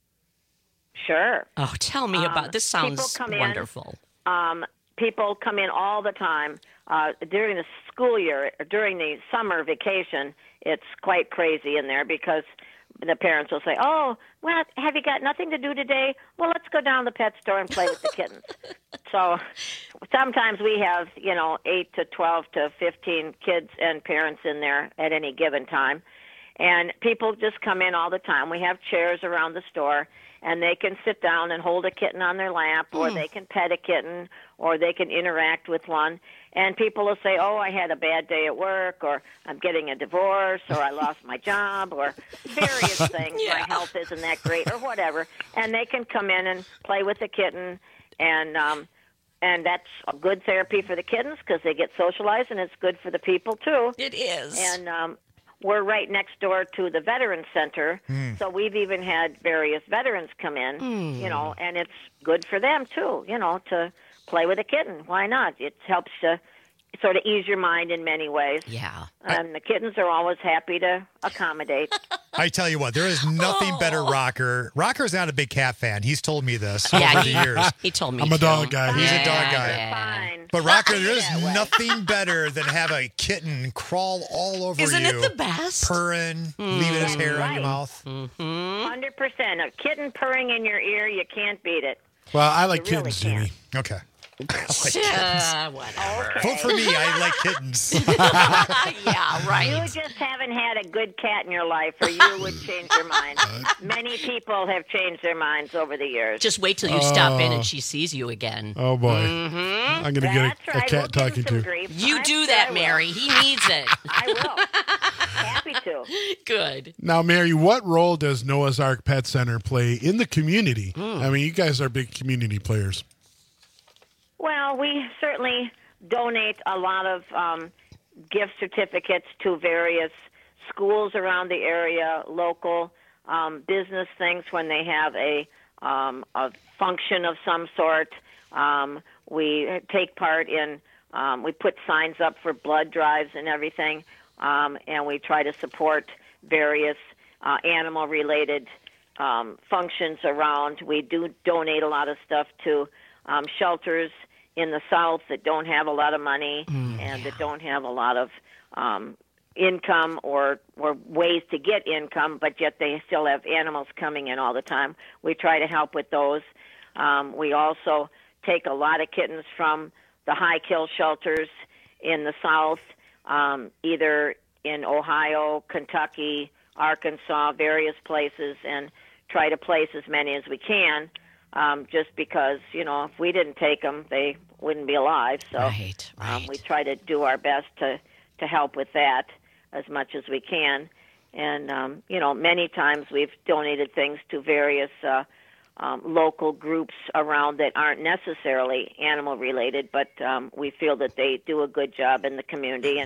Sure. Oh, tell me Um, about this. people Sounds come in, wonderful. Um, people come in all the time. Uh, during the school year, during the summer vacation, it's quite crazy in there because the parents will say, oh, well, have you got nothing to do today? Well, let's go down to the pet store and play with the kittens. So sometimes we have, you know, eight to twelve to fifteen kids and parents in there at any given time. And people just come in all the time. We have chairs around the store, and they can sit down and hold a kitten on their lap, or Mm. they can pet a kitten, or they can interact with one. And people will say, oh, I had a bad day at work, or I'm getting a divorce, or I lost my job, or various things. My health isn't that great, or whatever. And they can come in and play with the kitten, and um, and that's a good therapy for the kittens because they get socialized, and it's good for the people, too. It is. And um, we're right next door to the Veterans Center, Mm. so we've even had various veterans come in, Mm. you know, and it's good for them, too, you know, to play with a kitten. Why not? It helps to sort of ease your mind in many ways. Yeah. And the kittens are always happy to accommodate. I tell you what, there is nothing better, Rocker. Rocker's not a big cat fan. He's told me this Yeah, over he- the years. he told me I'm a too. dog guy. He's Yeah, a dog guy. yeah. But Rocker, there is nothing better than have a kitten crawl all over Isn't you. it the best? Purring, leaving his hair on your mouth. one hundred percent. A kitten purring in your ear, you can't beat it. Well, I like You really kittens, Jimmy. Okay. Uh, whatever. Vote for me. I like kittens. Yeah, right. You just haven't had a good cat in your life, or you would change your mind. Many people have changed their minds over the years. Just wait till you stop in Oh. and she sees you again. Oh, boy. Mm-hmm. I'm going to get a, a right. cat We'll give him talking some to. grief. You I'm do sure that, I will. Mary. He needs it. I will. Happy to. Good. Now, Mary, what role does Noah's Ark Pet Center play in the community? I mean, you guys are big community players. Well, we certainly donate a lot of um, gift certificates to various schools around the area, local um, business things when they have a, um, a function of some sort. Um, we take part in, um, we put signs up for blood drives and everything, um, and we try to support various uh, animal-related um, functions around. We do donate a lot of stuff to um, shelters in the South that don't have a lot of money and that don't have a lot of um, income or, or ways to get income, but yet they still have animals coming in all the time. We try to help with those. Um, we also take a lot of kittens from the high kill shelters in the South, um, either in Ohio, Kentucky, Arkansas, various places, and try to place as many as we can. Um, just because, you know, if we didn't take them, they wouldn't be alive. So right, right. Um, we try to do our best to, to help with that as much as we can. And, um, you know, many times we've donated things to various uh, um, local groups around that aren't necessarily animal-related, but um, we feel that they do a good job in the community, and,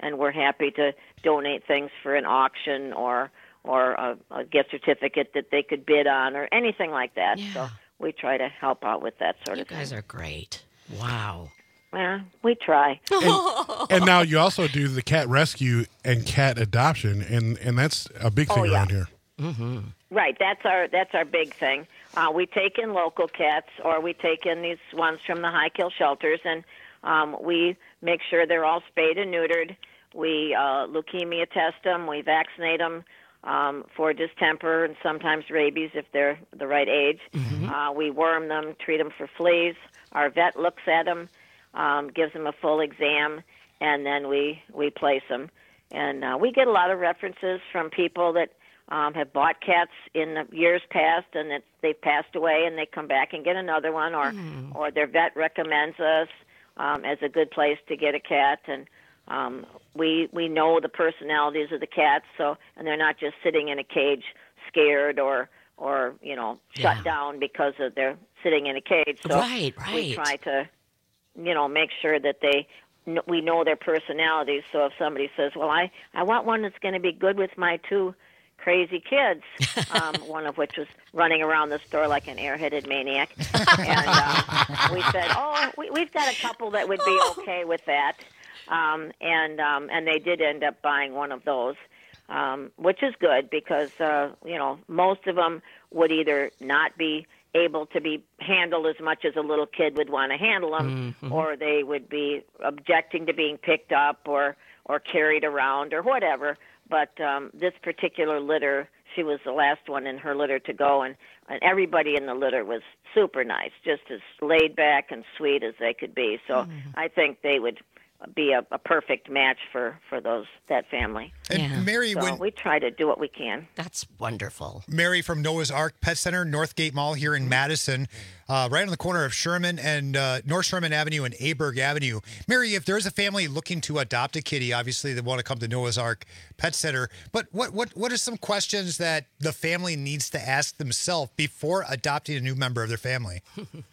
and we're happy to donate things for an auction or or a, a gift certificate that they could bid on or anything like that. Yeah. So we try to help out with that sort You of thing. guys are great. Wow. Yeah, we try. And, and now you also do the cat rescue and cat adoption, and, and that's a big thing Oh, yeah. around here. Mm-hmm. Right, that's our that's our big thing. Uh, we take in local cats, or we take in these ones from the high kill shelters, and um, we make sure they're all spayed and neutered. We uh, leukemia test them. We vaccinate them um, for distemper and sometimes rabies if they're the right age. Mm-hmm. Uh, we worm them, treat them for fleas. Our vet looks at them, um, gives them a full exam, and then we we place them. And uh, we get a lot of references from people that um, have bought cats in the years past, and that they've passed away, and they come back and get another one, or Mm. or their vet recommends us um, as a good place to get a cat. And um, we we know the personalities of the cats, so and they're not just sitting in a cage, scared or or you know shut Yeah. down because of they're sitting in a cage. So Right, we right. try to you know make sure that they kn- we know their personalities. So if somebody says, "Well, I I want one that's going to be good with my two crazy kids," um, one of which was running around the store like an airheaded maniac, and um, we said, "Oh, we, we've got a couple that would be okay with that," um, and um, and they did end up buying one of those. Um, which is good because, uh, you know, most of them would either not be able to be handled as much as a little kid would want to handle them, Mhm. or they would be objecting to being picked up or, or carried around or whatever. But um, this particular litter, she was the last one in her litter to go, and, and everybody in the litter was super nice, just as laid back and sweet as they could be. So I think they would be a, a perfect match for, for those that family. And Yeah. Mary, So when we try to do what we can. That's wonderful. Mary from Noah's Ark Pet Center, Northgate Mall here in Madison, uh, right on the corner of Sherman and uh, North Sherman Avenue and Aberg Avenue. Mary, if there's a family looking to adopt a kitty, obviously they want to come to Noah's Ark Pet Center. But what what what are some questions that the family needs to ask themselves before adopting a new member of their family?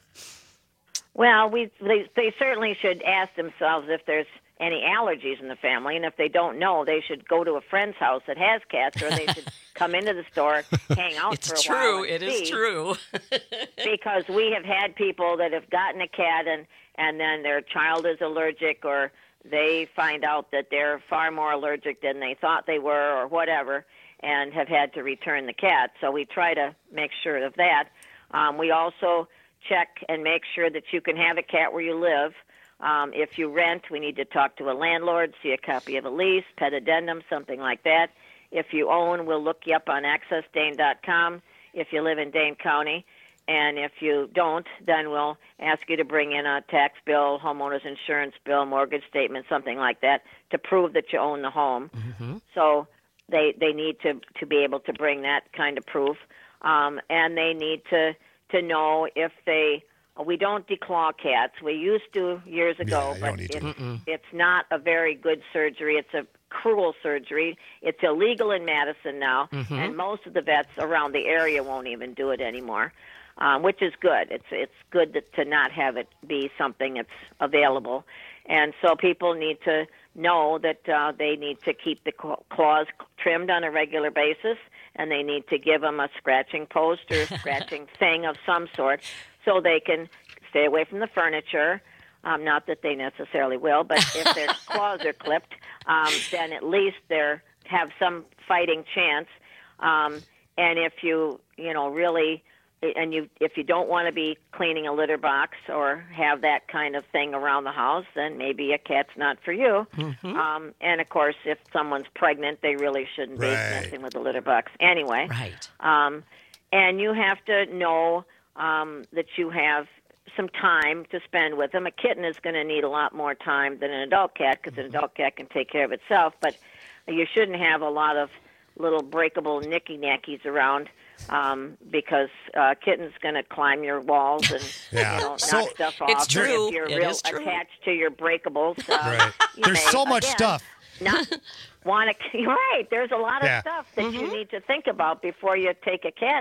Well, we they, they certainly should ask themselves if there's any allergies in the family, and if they don't know, they should go to a friend's house that has cats, or they should come into the store, hang out It's for a true. while. and It is see. true. Because we have had people that have gotten a cat and and then their child is allergic, or they find out that they're far more allergic than they thought they were, or whatever, and have had to return the cat. So we try to make sure of that. Um, we also check and make sure that you can have a cat where you live. Um, if you rent, we need to talk to a landlord, see a copy of a lease, pet addendum, something like that. If you own, we'll look you up on access dane dot com if you live in Dane County. And if you don't, then we'll ask you to bring in a tax bill, homeowner's insurance bill, mortgage statement, something like that, to prove that you own the home. Mm-hmm. So they they need to, to be able to bring that kind of proof. Um, and they need to, to know if they... We don't declaw cats. We used to years ago, Yeah, you but don't need to. it's, Mm-mm. it's not a very good surgery. It's a cruel surgery. It's illegal in Madison now, Mhm. and most of the vets around the area won't even do it anymore, um, which is good. It's it's good that, to not have it be something that's available. And so people need to know that uh, they need to keep the claw- claws trimmed on a regular basis, and they need to give them a scratching post or a scratching thing of some sort so they can stay away from the furniture. Um, not that they necessarily will, but if their claws are clipped, um, then at least they have some fighting chance. Um, and if you, you know, really, and you, if you don't want to be cleaning a litter box or have that kind of thing around the house, then maybe a cat's not for you. Mhm. Um, and of course, if someone's pregnant, they really shouldn't be Right. messing with the litter box anyway. Right. Um, and you have to know um, that you have some time to spend with them. A kitten is going to need a lot more time than an adult cat because an adult cat can take care of itself, but you shouldn't have a lot of little breakable nicky-nackies around um, because uh, kitten's going to climb your walls and Yeah. you know, knock So- stuff off. It's Or true. If you're It real is true. attached to your breakables, uh, Right. you There's may, so much again, stuff. Not want to. Right. There's a lot of Yeah. stuff that Mm-hmm. you need to think about before you take a cat on.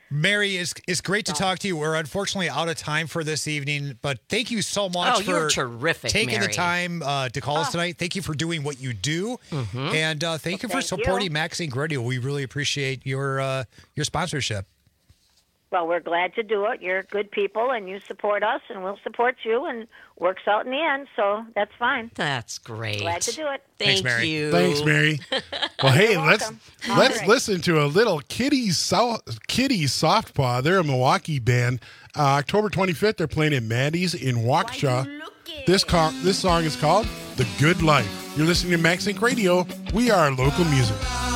Mary, it's, it's great to talk to you. We're unfortunately out of time for this evening, but thank you so much Oh, for you're terrific, taking Mary. the time uh, to call us Oh. tonight. Thank you for doing what you do, Mhm. and uh, thank you for thank you. supporting Max Inc Radio. We really appreciate your uh, your sponsorship. Well, we're glad to do it. You're good people, and you support us, and we'll support you, and works out in the end. So that's fine. That's great. Glad to do it. Thank Thanks, Mary. you. Thanks, Mary. Well, hey, You're let's welcome. All let's right. listen to a little Kitty's so- Kitty's Softpaw. They're a Milwaukee band. Uh, October twenty-fifth, they're playing at Maddie's in Waukesha. This co- this song is called "The Good Life." You're listening to Max Inc Radio. We are local music.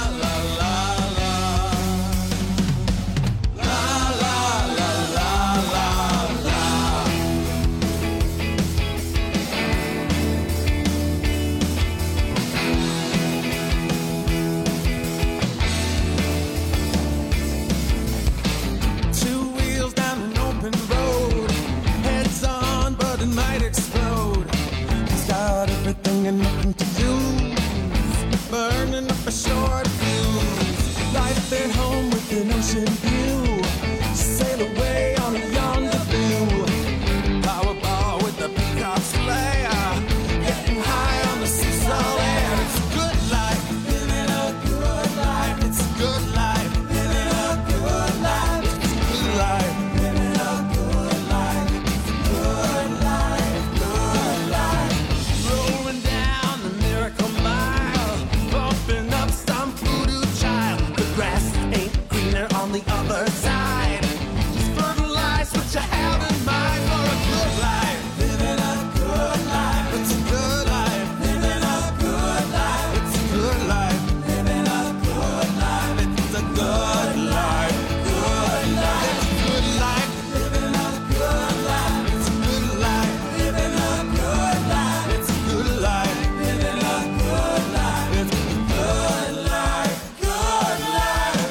Two wheels down an open road, heads on, but it might explode. He's got everything and nothing to lose, burning up a short fuse. Life at home with an ocean view, sail away on a yonder view. Powerball with the peacock's flare, getting high on the seesaw air. It's a good life, living a good life. It's a good life, living a good life. It's a good life, living a good life. It's a good life, good life. Rolling down the Miracle Mile, bumping up some voodoo child. The grass ain't greener on the other side. Just fertilize what you have in mind for a good life. Living a good life. It's a good life. Living a good life. It's a good life. Living a good life. It's a good life. Good life. It's a good life. Living a good life. It's a good life. Living a good life. It's a good life. Living a good life. It's a good life. Good life.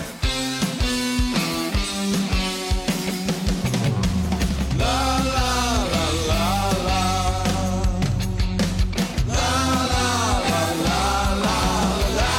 La la la la la. La la la la la la.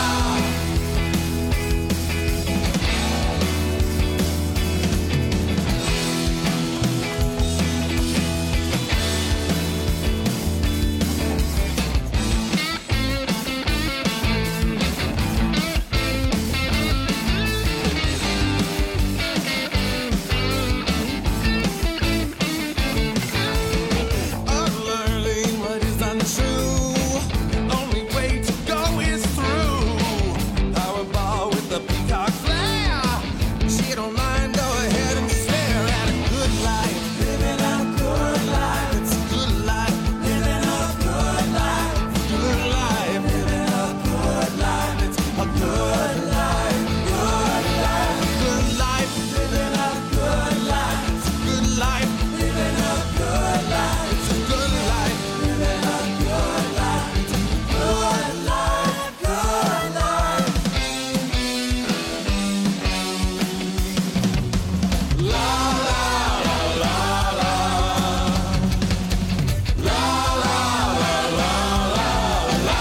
Unlearning what is untrue. Only way to go is through. Powerball with the peacock flare. She don't mind, go ahead and stare at a good life. Living a good life. It's a good life. Living a good life. It's a good life. Living a good life. It's a good life. Good life. A good life. Living a good life. It's a good life. Living a good life. It's a good life. Living a good life. It's a good life. Good life. La la la la la. La la la la la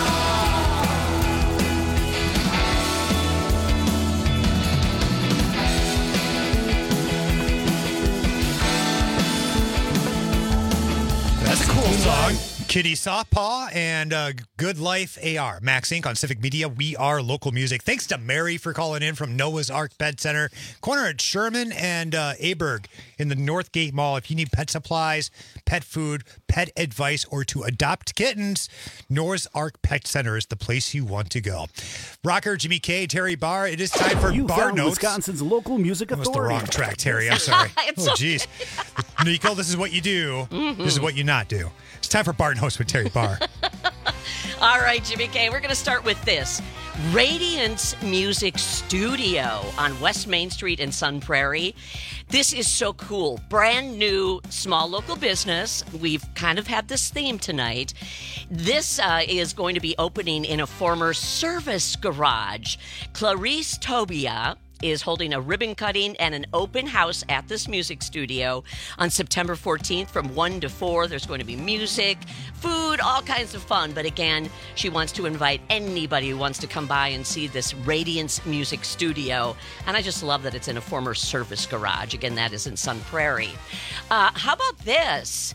That's a cool song. Kitty Softpaw and uh, Good Life A R. Max Inc on Civic Media. We are local music. Thanks to Mary for calling in from Noah's Ark Pet Center. Corner at Sherman and uh, Aberg in the Northgate Mall. If you need pet supplies, pet food, pet advice, or to adopt kittens, Noah's Ark Pet Center is the place you want to go. Rocker, Jimmy K, Terry Barr. It is time for You Bar found Notes. Wisconsin's local music That was the authority. wrong track, Terry. I'm sorry. It's oh, jeez. Nico, this is what you do. Mhm. This is what you not do. It's time for Bar Notes with Terry Barr. All right, Jimmy K, we're going to start with this. Radiance Music Studio on West Main Street in Sun Prairie. This is so cool. Brand new small local business. We've kind of had this theme tonight. This uh, is going to be opening in a former service garage. Clarice Tobia is holding a ribbon cutting and an open house at this music studio on September fourteenth from one to four. There's going to be music, food, all kinds of fun. But again, she wants to invite anybody who wants to come by and see this Radiance Music Studio. And I just love that it's in a former service garage. Again, that is in Sun Prairie. Uh, how about this?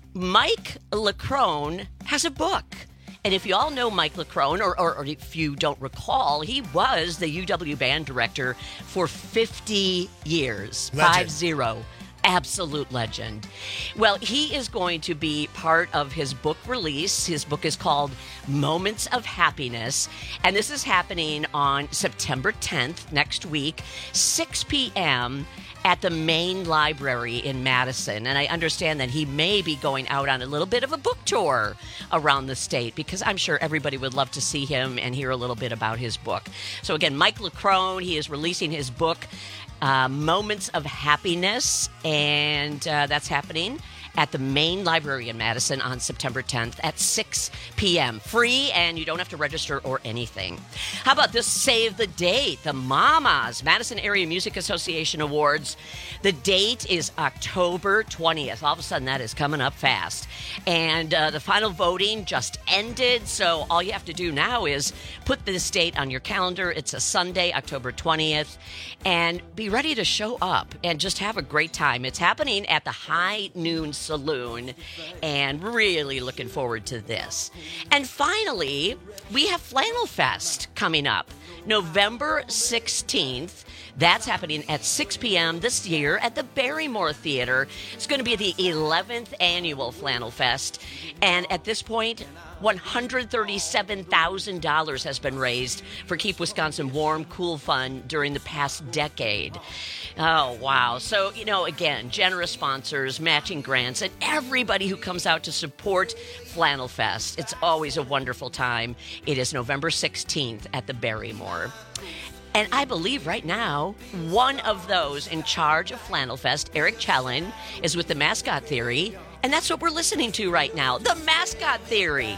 Mike Leckrone has a book. And if you all know Mike Leckrone, or, or, or if you don't recall, he was the U W band director for fifty years. Legend. Five zero. Absolute legend. Well, he is going to be part of his book release. His book is called Moments of Happiness, and this is happening on September tenth, next week, six p.m., at the main library in Madison. And I understand that he may be going out on a little bit of a book tour around the state, because I'm sure everybody would love to see him and hear a little bit about his book. So again, Mike Leckrone, he is releasing his book, uh, Moments of Happiness, and uh, that's happening at the main library in Madison on September tenth at six p.m. Free, and you don't have to register or anything. How about this save the date? The Mamas Madison Area Music Association Awards. The date is October twentieth. All of a sudden, that is coming up fast. And uh, the final voting just ended, so all you have to do now is put this date on your calendar. It's a Sunday, October twentieth, and be ready to show up and just have a great time. It's happening at the High Noon Saloon, and really looking forward to this. And finally, we have Flannel Fest coming up November sixteenth. That's happening at six p.m. this year at the Barrymore Theater. It's going to be the eleventh annual Flannel Fest, and at this point, one hundred thirty-seven thousand dollars has been raised for Keep Wisconsin Warm, Cool Fund during the past decade. Oh, wow. So, you know, again, generous sponsors, matching grants, and everybody who comes out to support Flannel Fest. It's always a wonderful time. It is November sixteenth at the Barrymore. And I believe right now, one of those in charge of Flannel Fest, Eric Chelin, is with the Mascot Theory. And that's what we're listening to right now, the Mascot Theory.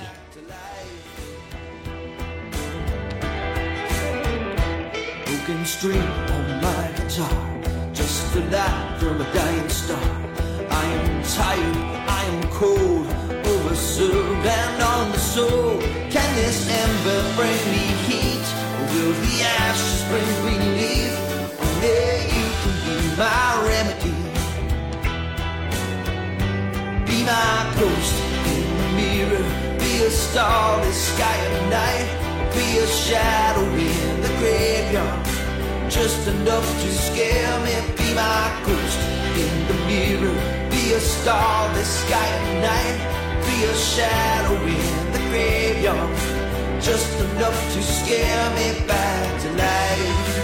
Broken string on my guitar, just a light from a dying star. I am tired, I am cold, overserved and on the soul. Can this ember bring me heat? Or will the ashes bring relief? Only you can be my remedy. Be my ghost in the mirror, be a starless sky at night, be a shadow in the graveyard, just enough to scare me. Be my ghost in the mirror, be a starless sky at night, be a shadow in the graveyard, just enough to scare me back to life.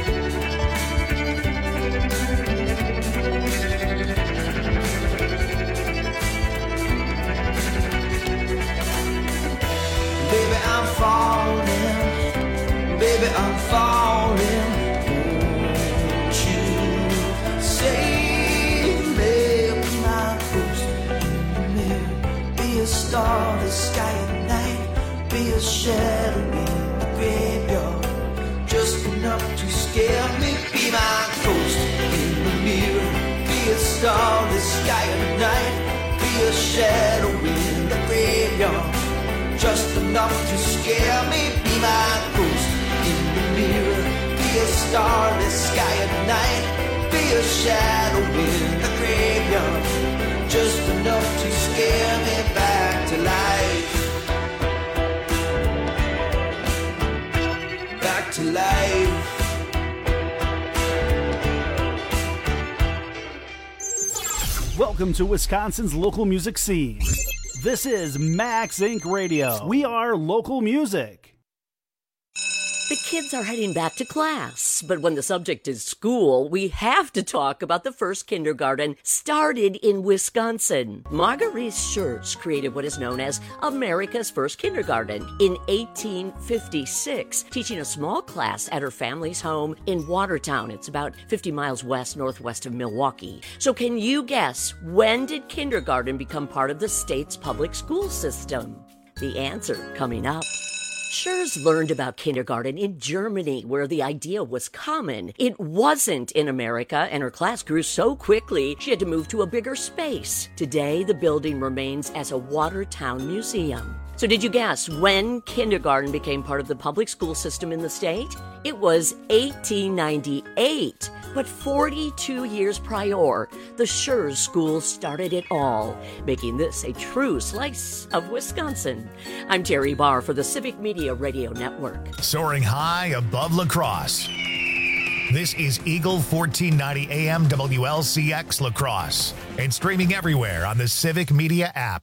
Baby, I'm falling, baby, I'm falling. Won't you save me? Be my ghost in the mirror, be a starless sky at night, be a shadow in the graveyard, just enough to scare me. Be my ghost in the mirror, be a starless sky at night, be a shadow in the graveyard, just enough to scare me. Be my ghost in the mirror, be a starless sky at night, be a shadow in the graveyard, just enough to scare me back to life. Back to life. Welcome to Wisconsin's local music scene. This is Max Inc Radio. We are local music. The kids are heading back to class, but when the subject is school, we have to talk about the first kindergarten started in Wisconsin. Marguerite Schertz created what is known as America's first kindergarten in eighteen fifty-six, teaching a small class at her family's home in Watertown. It's about fifty miles west northwest of Milwaukee. So can you guess, when did kindergarten become part of the state's public school system? The answer coming up. Schurz learned about kindergarten in Germany, where the idea was common. It wasn't in America, and her class grew so quickly she had to move to a bigger space. Today, the building remains as a Watertown museum. So did you guess when kindergarten became part of the public school system in the state? It was eighteen ninety-eight. But forty-two years prior, the Schurz School started it all, making this a true slice of Wisconsin. I'm Terry Barr for the Civic Media Radio Network. Soaring high above La Crosse. This is Eagle fourteen ninety A M W L C X La Crosse and streaming everywhere on the Civic Media app.